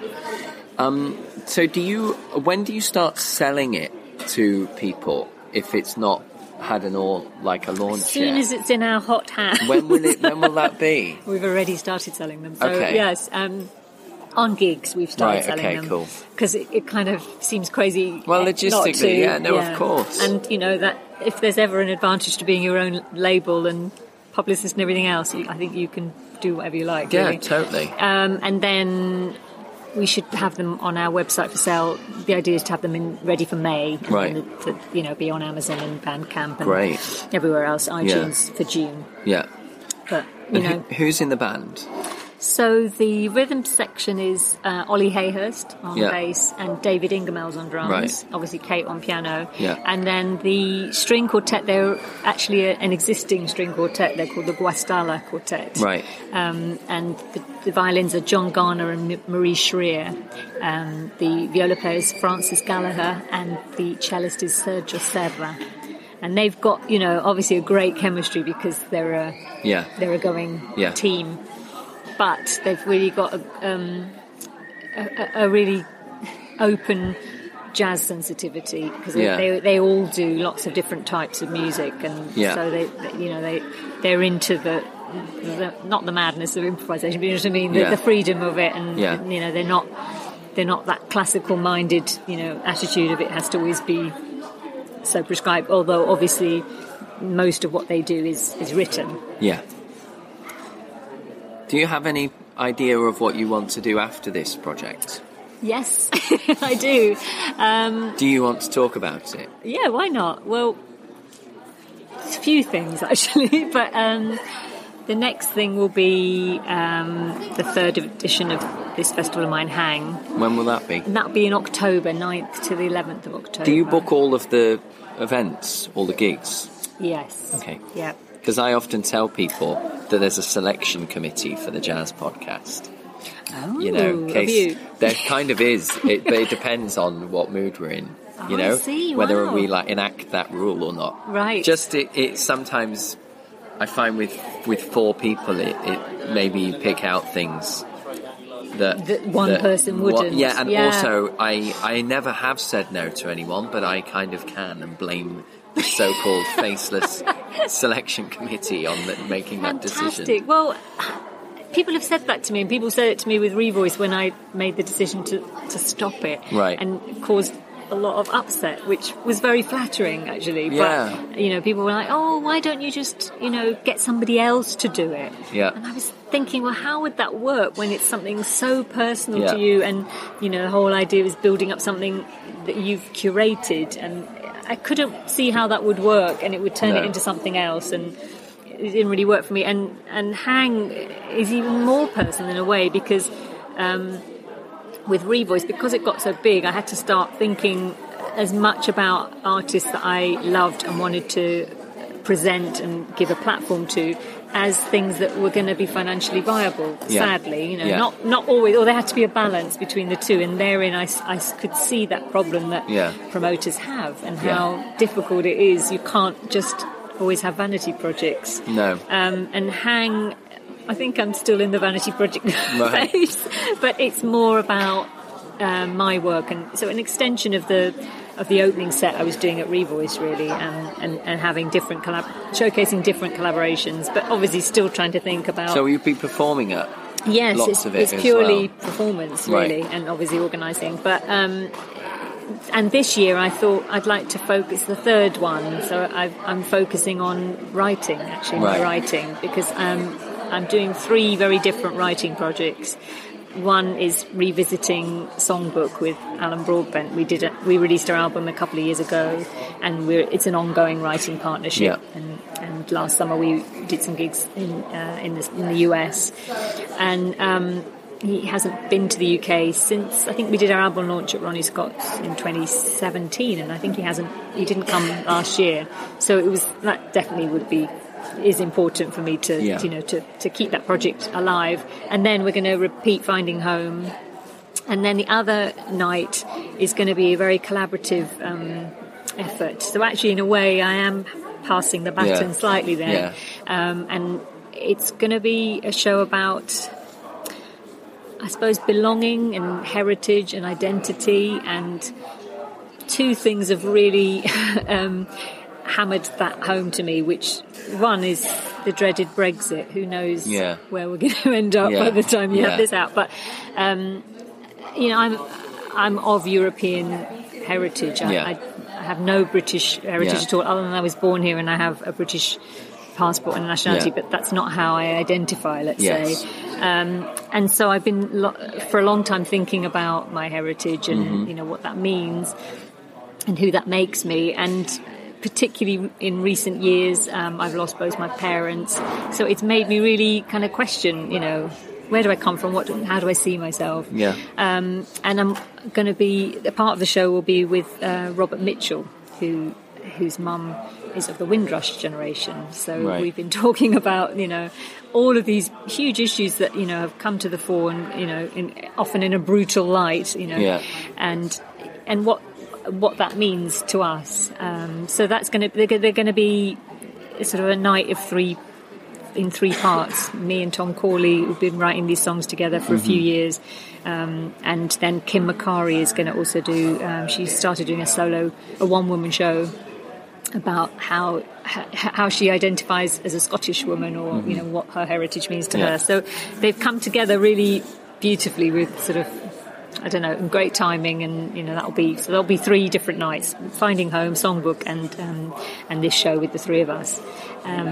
Um, so do you, when do you start selling it to people if it's not had an all, like a launch As soon yet? as it's in our hot hand. When will it, when will that be? We've already started selling them. So, Okay. yes, um, on gigs we've started Right, selling okay, them. cool. Because it, it kind of seems crazy. Well, not logistically, to, yeah, no, of course. And, you know, that if there's ever an advantage to being your own label and publicist and everything else, I think you can do whatever you like. Yeah, really. totally. Um, and then we should have them on our website for sale. The idea is to have them in ready for May, and Right. then to, you know, be on Amazon and Bandcamp and Great. everywhere else, iTunes for June. Yeah. But you And know, who, who's in the band? So the rhythm section is uh, Ollie Hayhurst on Yeah. bass and David Ingemel's on drums. Right. Obviously Kate on piano. Yeah. And then the string quartet, they're actually a, an existing string quartet. They're called the Guastalla Quartet. Right. Um, and the, the violins are John Garner and M- Marie Schreier. Um, the viola player is Francis Gallagher, and the cellist is Sergio Serra. And they've got, you know, obviously a great chemistry because they're a Yeah. they're a going Yeah. team. But they've really got a, um, a, a really open jazz sensitivity because Yeah. they they all do lots of different types of music, and Yeah. so they, they you know they they're into the, the not the madness of improvisation, but you know what I mean, the, Yeah. the freedom of it, and Yeah. you know they're not they're not that classical minded you know attitude of it has to always be so prescribed. Although obviously most of what they do is is written. Yeah. Do you have any idea of what you want to do after this project? Yes, I do. Um, Do you want to talk about it? yeah, why not? Well, a few things actually, but um, the next thing will be um, the third edition of this festival of mine, Hang, When will that be? and that'll be in October, ninth to the eleventh of October. Do you book all of the events, all the gigs? Yes. Okay. Yeah. Because I often tell people that there's a selection committee for the jazz podcast. Oh, You know, in have case you? there kind of is, it, but it depends on what mood we're in. You Oh, I know, see, whether wow. we like enact that rule or not. Right. Just it, it sometimes I find with with four people, it, it maybe you pick out things that That one that- person what- wouldn't. yeah, and Yeah. also I I never have said no to anyone, but I kind of can and blame the so-called faceless selection committee on the, making that decision. Fantastic. Well, people have said that to me, and people said it to me with Revoice when I made the decision to, to stop it. Right. And it caused a lot of upset, which was very flattering, actually. Yeah. But, you know, people were like, oh, why don't you just, you know, get somebody else to do it? Yeah. And I was thinking, well, how would that work when it's something so personal Yeah. to you? And, you know, the whole idea is building up something that you've curated, and I couldn't see how that would work, and it would turn No. it into something else, and it didn't really work for me. And and Hang is even more personal in a way because um, with Revoice, because it got so big, I had to start thinking as much about artists that I loved and wanted to present and give a platform to as things that were going to be financially viable. Yeah. Sadly, you know, Yeah. not not always, or there had to be a balance between the two, and therein I, I could see that problem that Yeah. promoters have, and Yeah. how difficult it is. You can't just always have vanity projects. No. Um, and Hang, I think I'm still in the vanity project Right. phase, but it's more about um, my work, and so an extension of the of the opening set I was doing at Revoice, really, and, and, and having different collab- showcasing different collaborations, but obviously still trying to think about. So you'll be performing at Yes, lots it's, of it it's as purely well. performance, Right. really, and obviously organising. But um, and this year, I thought I'd like to focus the third one. So I've, I'm focusing on writing, actually, my Right. writing, because um, I'm doing three very different writing projects. One is revisiting Songbook with Alan Broadbent. We did a, we released our album a couple of years ago, and we're, it's an ongoing writing partnership. Yeah. And, and last summer we did some gigs in uh, in, the, in the U S. And um, he hasn't been to the U K since I think we did our album launch at Ronnie Scott's in twenty seventeen, and I think he hasn't he didn't come last year. So it was that definitely would be. Is important for me to Yeah. you know to, to keep that project alive. And then we're going to repeat Finding Home, and then the other night is going to be a very collaborative um, effort. So actually, in a way, I am passing the baton Yeah. slightly there. Yeah. Um, and it's going to be a show about, I suppose, belonging and heritage and identity, and two things have really um, hammered that home to me, which one is the dreaded Brexit. Who knows Yeah. where we're going to end up Yeah. by the time you Yeah. have this out. But, um, you know, I'm I'm of European heritage. I, Yeah. I, I have no British heritage Yeah. at all, other than I was born here and I have a British passport and nationality, Yeah. but that's not how I identify, let's Yes. say. Um, and so I've been lo- for a long time thinking about my heritage and Mm-hmm. you know what that means and who that makes me. And particularly in recent years, um, I've lost both my parents, so it's made me really kind of question, you know, where do I come from? What? How do I see myself? Yeah. Um, and I'm going to be a part of the show will be with uh, Robert Mitchell, who whose mum is of the Windrush generation. So Right. we've been talking about, you know, all of these huge issues that, you know, have come to the fore and, you know, in, often in a brutal light, you know, Yeah. and and what what that means to us. Um, so that's going to, they're, they're going to be sort of a night of three, in three parts. Me and Tom Corley, who've been writing these songs together for mm-hmm. a few years. Um, and then Kim Macari is going to also do, um, she started doing a solo, a one-woman show about how how she identifies as a Scottish woman, or mm-hmm. you know, what her heritage means to yeah. her. So they've come together really beautifully with sort of, I don't know, great timing, and you know, that'll be so there'll be three different nights: Finding Home, Songbook, and um, and this show with the three of us. Um,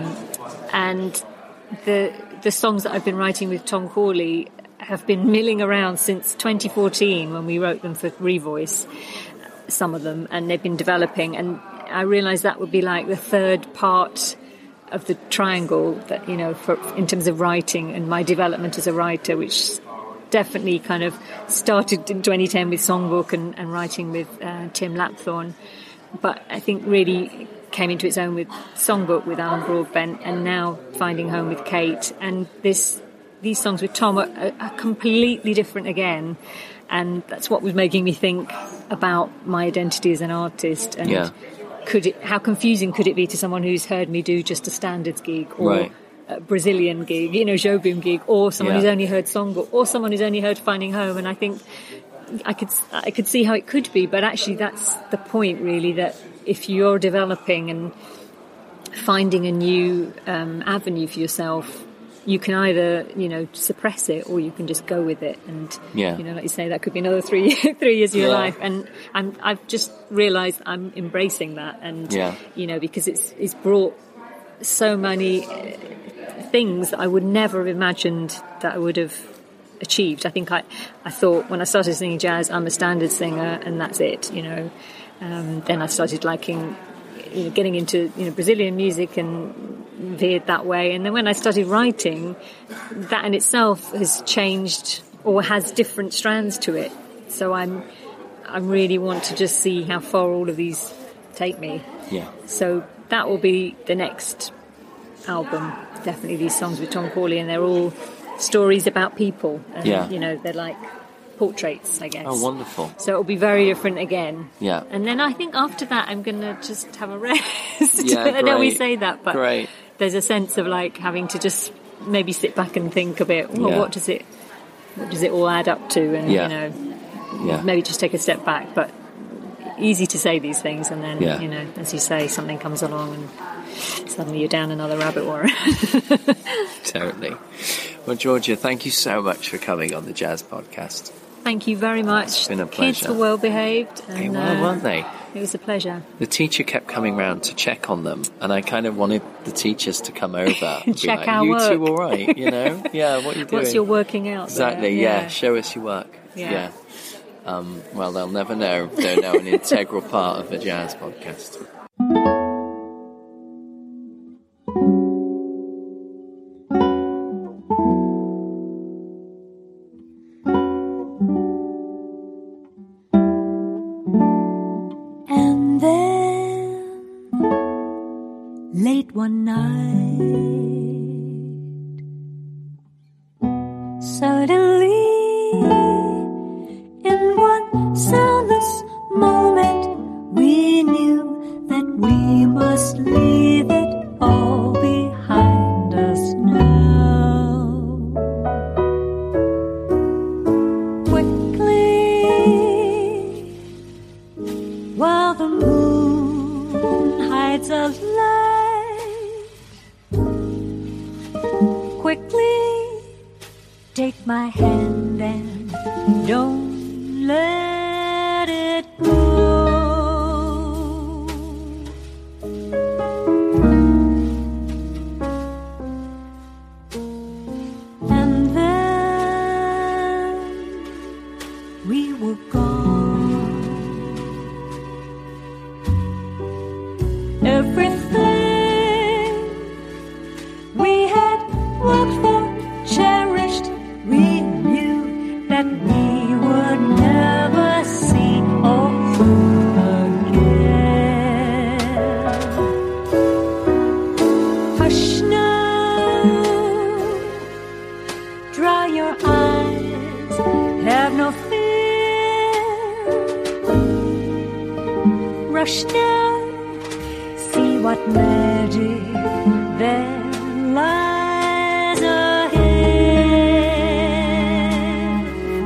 and the the songs that I've been writing with Tom Corley have been milling around since twenty fourteen when we wrote them for Revoice, some of them, and they've been developing. And I realised that would be like the third part of the triangle that, you know, for, in terms of writing and my development as a writer, which definitely kind of started in twenty ten with Songbook and, and writing with uh, Tim Lapthorne, but I think really came into its own with Songbook with Alan Broadbent, and now Finding Home with Kate. And this these songs with Tom are, are completely different again, and that's what was making me think about my identity as an artist. And yeah. could it, how confusing could it be to someone who's heard me do just a standards gig, or right. a Brazilian gig, you know, Jobim gig, or someone yeah. who's only heard Songbook, or someone who's only heard Finding Home. And I think I could I could see how it could be, but actually that's the point, really, that if you're developing and finding a new um, avenue for yourself, you can either, you know, suppress it, or you can just go with it. And, yeah. you know, like you say, that could be another three three years of your yeah. life. And I'm, I've just realised I'm embracing that. And, yeah. you know, because it's it's brought so many things that I would never have imagined that I would have achieved. I think I, I thought when I started singing jazz, I'm a standard singer and that's it, you know. Um, then I started liking, you know, getting into, you know, Brazilian music and veered that way. And then when I started writing, that in itself has changed or has different strands to it. So I'm, I really want to just see how far all of these take me. Yeah. So that will be the next album. Definitely these songs with Tom Corley, and they're all stories about people. And, yeah. you know, they're like portraits, I guess. Oh, wonderful. So it'll be very different again. Yeah. And then I think after that I'm going to just have a rest. Yeah, I know we great. say that, but great. There's a sense of like having to just maybe sit back and think a bit, well, yeah. what does it what does it all add up to? And, yeah. you know, yeah. maybe just take a step back. But easy to say these things, and then, yeah. you know, as you say, something comes along and suddenly you're down another rabbit warren. Totally. Well, Georgia, thank you so much for coming on the Jazz Podcast. Thank you very much. It's been a pleasure. Kids were well behaved. And, they were, uh, weren't they? It was a pleasure. The teacher kept coming round to check on them, and I kind of wanted the teachers to come over and check be like, our you work. two all right, you know? Yeah, what are you doing? What's your working out Exactly, there? yeah. yeah. Show us your work. Yeah. yeah. Um, well, they'll never know. They're now an integral part of the Jazz Podcast. And then, late one night, suddenly, in one soundless moment, we knew that we must leave it all behind us now. Quickly, while the moon hides a light, quickly, take my hand and don't let it go. And then we were gone. Everything we had worked for, cherished, we rush down, see what magic there lies ahead.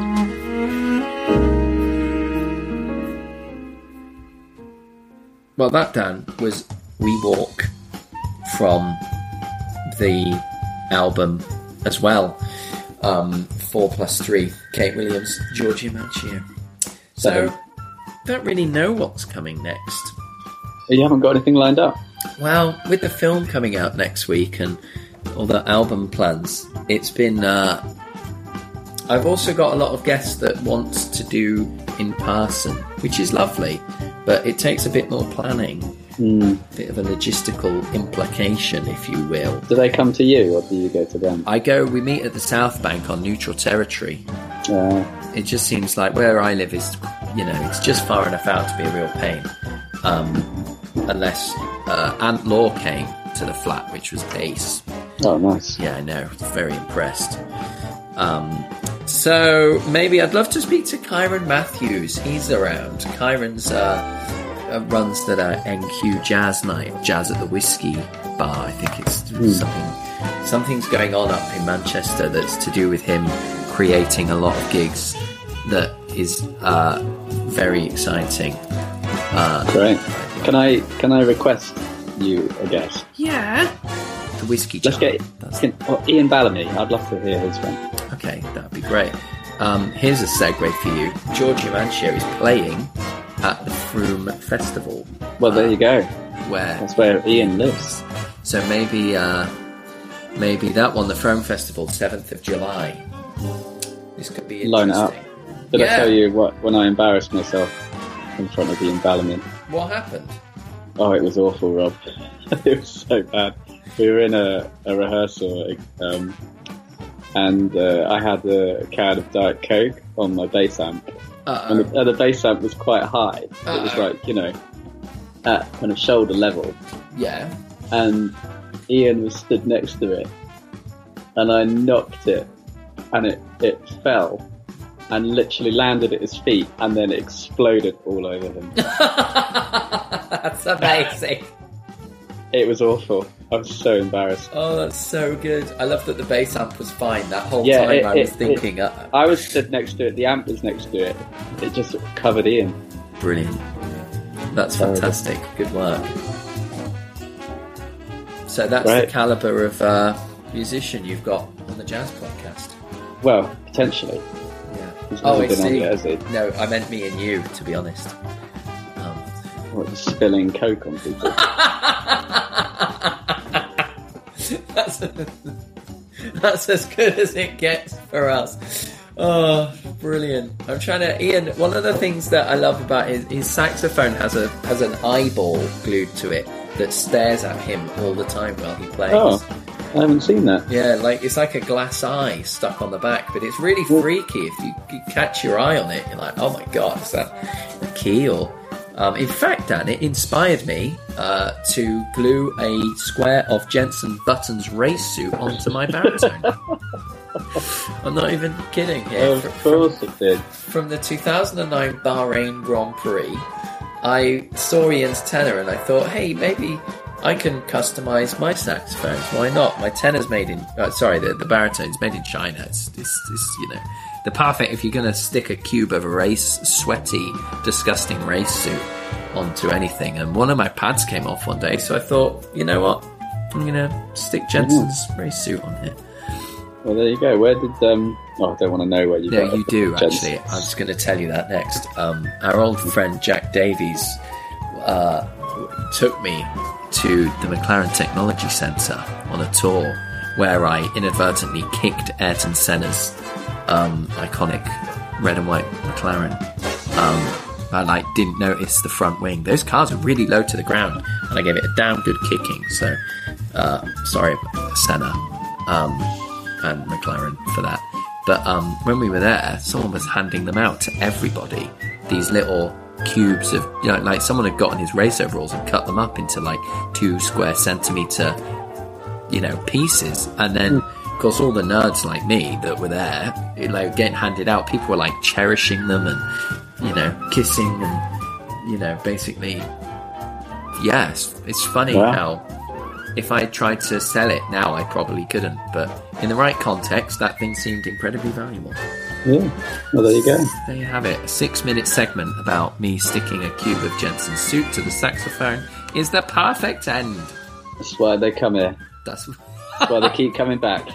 Well, that, Dan, was We Walk from the album as well. Um, four plus three, Kate Williams, Giorgio Macchio. So, don't really know what's coming next. You haven't got anything lined up? Well, with the film coming out next week and all the album plans, it's been... Uh, I've also got a lot of guests that want to do in person, which is lovely, but it takes a bit more planning. Mm. A bit of a logistical implication, if you will. Do they come to you, or do you go to them? I go, we meet at the South Bank on neutral territory. Uh, It just seems like where I live is, you know, it's just far enough out to be a real pain. Um, unless uh, Aunt Law came to the flat, which was ace. oh, nice. Yeah, I know. Very impressed. Um, so maybe I'd love to speak to Kyron Matthews. He's around. Kyron's uh, uh, runs that uh, N Q Jazz Night, or Jazz at the Whiskey Bar. I think it's Mm. something. Something's going on up in Manchester that's to do with him creating a lot of gigs that is uh, very exciting. Uh, Great. Can I can I request you a guest? Yeah. the Whiskey Let's Jar. get That's- can, oh, Ian Bellamy. I'd love to hear his one. Okay, that'd be great. Um, here's a segue for you. Giorgio Macchio is playing at the Froome Festival. Well, there you go. Where That's where Ian lives. so maybe uh, maybe that one, the Froome Festival, seventh of July. This could be Line it up. interesting. Did Yeah. I tell you what when I embarrassed myself in front of Ian Bellamy? What happened? Oh, it was awful, Rob. It was so bad. We were in a, a rehearsal, um, and uh, I had a can of Diet Coke on my bass amp, Uh and the, and the bass amp was quite high. It was Uh-oh. like, you know, at kind of shoulder level, Yeah. and Ian was stood next to it, and I knocked it, and it, it fell, and literally landed at his feet, and then it exploded all over him. That's amazing. It was awful. I was so embarrassed. Oh, that's so good. I love that the bass amp was fine that whole Yeah, time. it- I was it- thinking, uh, I was stood next to it, the amp was next to it. It just covered Ian. brilliant. That's Terrible. fantastic. Good work. So that's Right. the caliber of uh, musician you've got on the Jazz Podcast. Well, potentially. Yeah. He's Oh, never I been on see. it, has he? No, I meant me and you, to be honest. Um, What, just spilling Coke on people? that's, that's as good as it gets for us. Oh, brilliant. I'm trying to... Ian, one of the things that I love about his, his saxophone has a has an eyeball glued to it that stares at him all the time while he plays. Oh, I haven't seen that. Yeah, like it's like a glass eye stuck on the back, but it's really freaky. If you, you catch your eye on it, you're like, oh my god, is that a key? Or um, in fact, Dan, it inspired me uh, to glue a square of Jensen Button's race suit onto my baritone. I'm not even kidding here. Of Fr- course it did. From the two thousand nine Bahrain Grand Prix, I saw Ian's tenor and I thought, hey, maybe I can customize my saxophones. Why not? My tenor's made in, uh, sorry, the, the baritone's made in China. It's, it's, it's, you know, the perfect, if you're going to stick a cube of a race, sweaty, disgusting race suit onto anything. And one of my pads came off one day, so I thought, you know what? I'm going to stick Jensen's race suit on here. Well, there you go. Where did... um? Oh, I don't want to know where you No, got you it. do, Jensen. actually. I'm just going to tell you that next. Um, our old friend Jack Davies uh, took me to the McLaren Technology Centre on a tour where I inadvertently kicked Ayrton Senna's um, iconic red and white McLaren. Um, I like didn't notice the front wing. Those cars are really low to the ground, and I gave it a damn good kicking. So, uh, sorry, Senna. Um, and McLaren for that. But um, when we were there, someone was handing them out to everybody. These little cubes of, you know, like someone had gotten his race overalls and cut them up into like two square centimetre, you know, pieces. And then, of course, all the nerds like me that were there, it, like getting handed out, people were like cherishing them and, you know, kissing and you know, basically, yes, it's funny Wow. how if I tried to sell it now, I probably couldn't. But in the right context, that thing seemed incredibly valuable. Yeah. Well, there you go. There you have it. A six-minute segment about me sticking a cube of Jensen's suit to the saxophone is the perfect end. That's why they come here. That's That's why they keep coming back.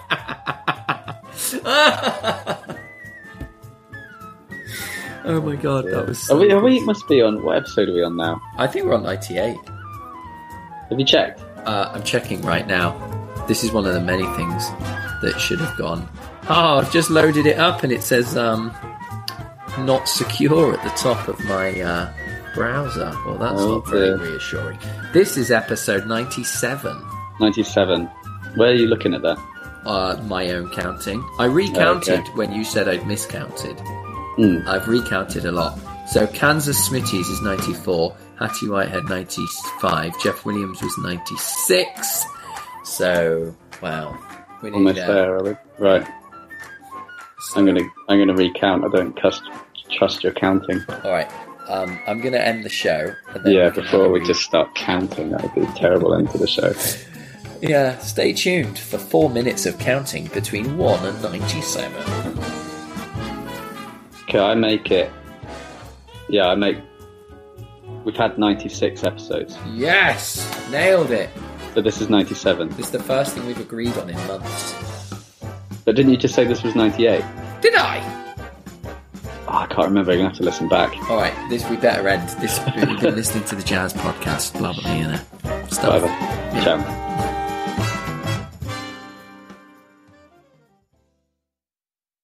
Oh my god, that was Are so we, are we good. must be on, what episode are we on now? I think we're on ninety-eight. Have you checked? Uh, I'm checking right now. This is one of the many things that should have gone. Oh, I've just loaded it up and it says um, not secure at the top of my uh, browser. Well, that's Oh, not very dear. reassuring. This is episode ninety-seven. ninety-seven. Where are you looking at that? Uh, my own counting. I recounted Okay. when you said I'd miscounted. Hmm. I've recounted a lot. So Kansas Smitties is ninety-four, Hattie Whitehead ninety-five, Jeff Williams was ninety-six. So, wow. We need, Almost uh, there, are we? Right. so- I'm gonna I'm gonna recount. I don't trust trust your counting. All right. Um, I'm going to end the show. And then Yeah, we can before have a we re- just start counting, that would be a terrible end to the show. Yeah, stay tuned for four minutes of counting between one and ninety-seven. Okay, I make it. Yeah, I make. We've had ninety-six episodes, Yes! Nailed it. so this is ninety-seven. This is the first thing we've agreed on in months. But didn't you just say this was ninety-eight? Did I? Oh, I can't remember. I'm gonna have to listen back. All right, this we better end. This we've been listening to the Jazz Podcast, blah blah, you know, stuff. Whatever. Yeah. Ciao.